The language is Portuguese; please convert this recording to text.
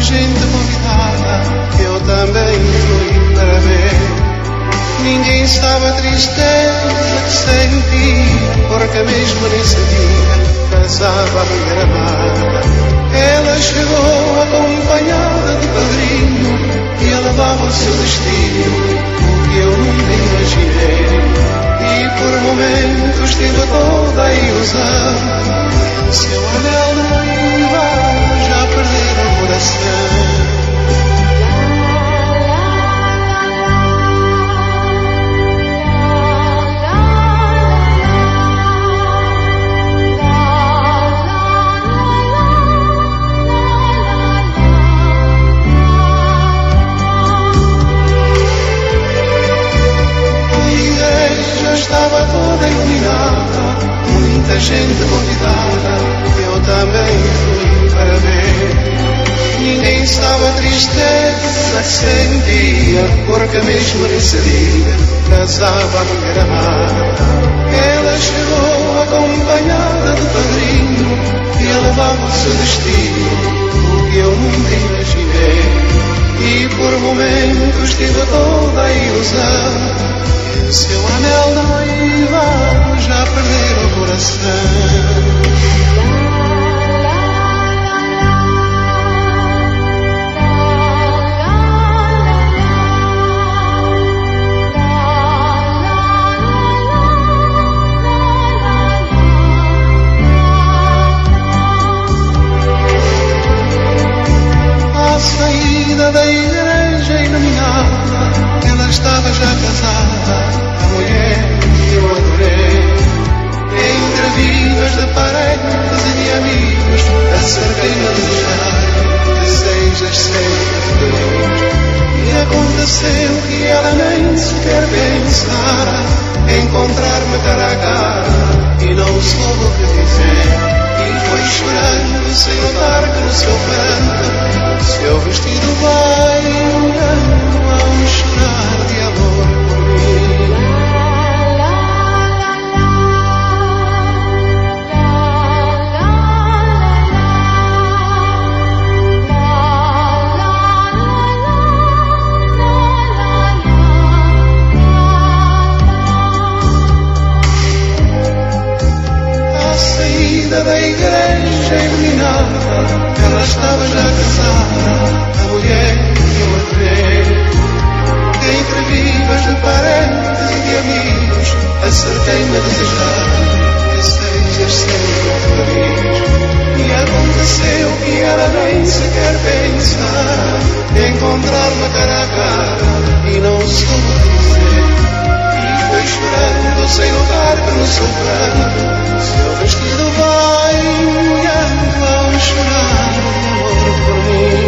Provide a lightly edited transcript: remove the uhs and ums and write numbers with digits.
gente convidada, eu também fui para ver. Ninguém sabe a tristeza que senti, porque mesmo nesse dia casava a mulher amada. Ela chegou acompanhada do padrinho e levava o seu destino, o que eu nunca imaginei. E por momentos tive toda a ilusão, seu anel de noiva já perdera o coração. Estava toda iluminada, muita gente convidada, eu também fui para ver. Ninguém sabe a tristeza que sentia, porque mesmo nesse dia casava a mulher amada. Ela chegou acompanhada do padrinho e levava o seu destino, o que eu nunca imaginei. E por momentos tive toda a ilusão, seu anel da noiva já perdera o coração. À saída da igreja iluminada, ela estava já casada, a mulher que eu adorei. Entre vidas de parentes e de amigos, acerquei-me a desejar que sejas sempre feliz. E aconteceu que ela nem sequer pensara encontrar-me cara a cara, e não soube o que dizer. E foi chorando sem notar que no seu pranto seu vestido vai molhando a chorar de amor por mim. À saída da igreja iluminada, ela estava já casada, a mulher que eu adorei. Entre vivas de parentes e de amigos, acerquei-me a desejar que sejas sempre feliz. E aconteceu que ela nem sequer pensara encontrar-me cara a cara, e não soube o que dizer. E foi chorando sem notar que no seu pranto seu vestido vai molhando ao chorar de amor por mim.